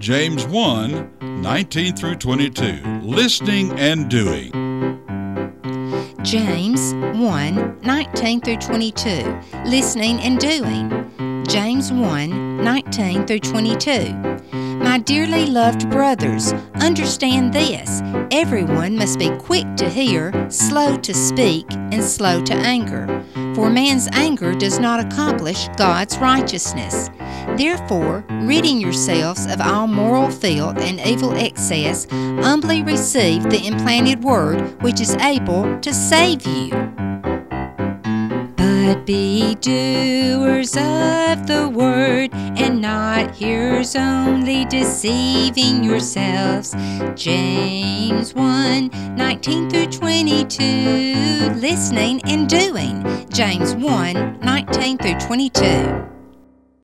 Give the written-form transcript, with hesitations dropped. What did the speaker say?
James 1, 19 through 22. Listening and doing. James 1, 19 through 22. Listening and doing. James 1, 19 through 22. My dearly loved brothers, understand this. Everyone must be quick to hear, slow to speak, and slow to anger. For man's anger does not accomplish God's righteousness. Therefore, ridding yourselves of all moral filth and evil excess, humbly receive the implanted word which is able to save you. But be doers of the word, and not hearers only, deceiving yourselves. James 1, 19 through 22. Listening and doing. James 1, 19 through 22.